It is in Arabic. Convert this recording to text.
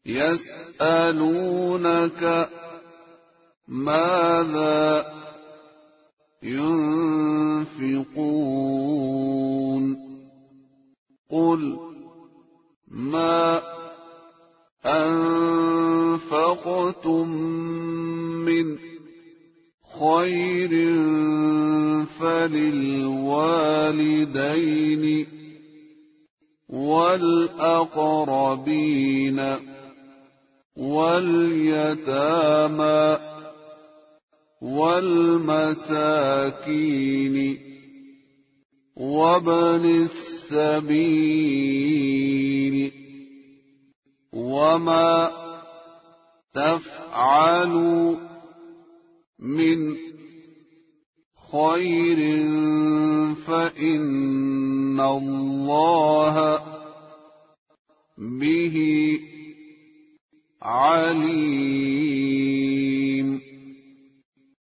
يسألونك ماذا ينفقون قل ما أنفقتم من خير فللوالدين والأقربين واليتامى والمساكين وابن السبيل وما تفعلوا من خير فإن الله به عليم.